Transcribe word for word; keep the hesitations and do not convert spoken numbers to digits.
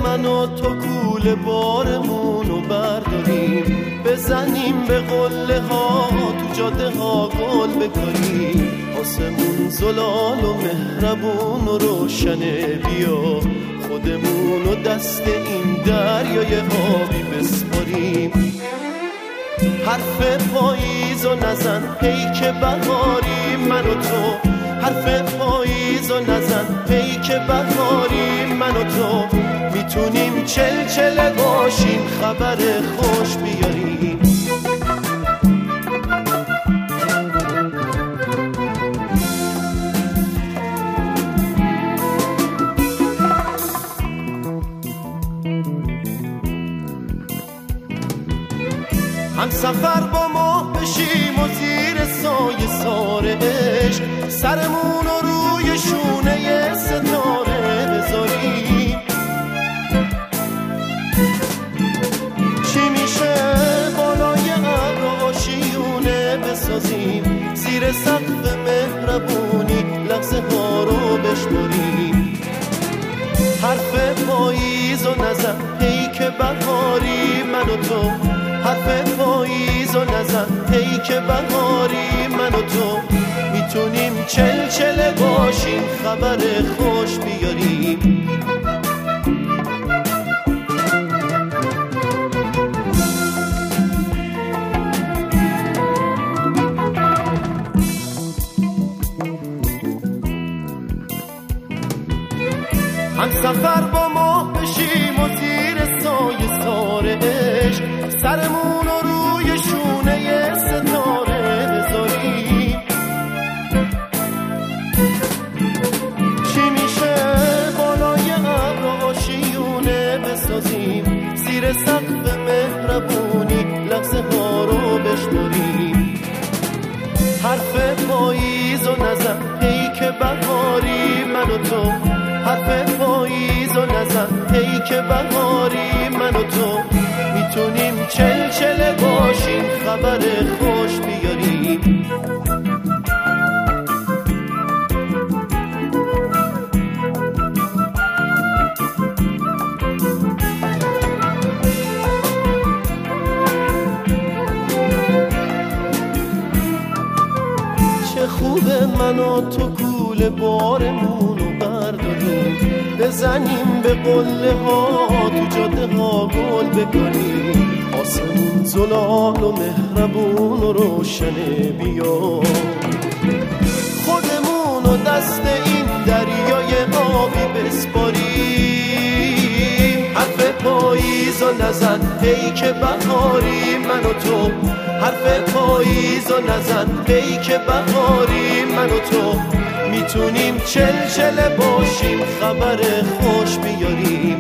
من و تو کوله بارمونو برداریم، بزنیم به قله ها تو جاده ها گل بکاریم. آسمون زلال و مهربون و روشنه، بیا خودمون و دست این دریای آبی بسپاریم. حرف پاییز و نزن پیک بهاری من و تو، حرف پاییز و نزن پیک بهاری من و تو. میتونیم چلچله باشیم خبر خوش بیاریم. هم سفر با ما بشیم و زیر سایه سار عشق، سرمون رو روی شونه ستاره بذاریم. چی میشه بالای ابر آشیونه بسازیم، زیر سقف مهربونی لحظه ها رو بشماریم. حرف پاییز و نزن پیک بهاری من و تو، حرف پاییز و نزن پیک بهاری من و تو. میتونیم چلچله باشیم خبر خوش بیاریم. هم سفر با ما بشیم و زیر سایه سار عشق، سرمون رو روی شونه ستاره بذاریم. چی میشه بالای ابر آشیونه بسازیم، زیر سقف مهربونی لحظه ها رو بشماریم. حرف پاییز و نزن پیک بهاری من و تو، حرف پاییز و نزن پیک بهاری من و تو. میتونیم چلچله باشیم خبر خوش بیاریم. چه خوبه من و تو کوله بارمونو برداریم، بزنیم به قله ها تو جاده ها گل بکنیم. آسمون زلال و مهربون و روشنه، بیا خودمون و دست این دریای آبی بسپاریم. حرف پاییز و نزن پیک بهاری من و تو، حرف پاییز و نزن پیک بهاری من و تو. میتونیم چلچله باشیم خبر خوش بیاریم.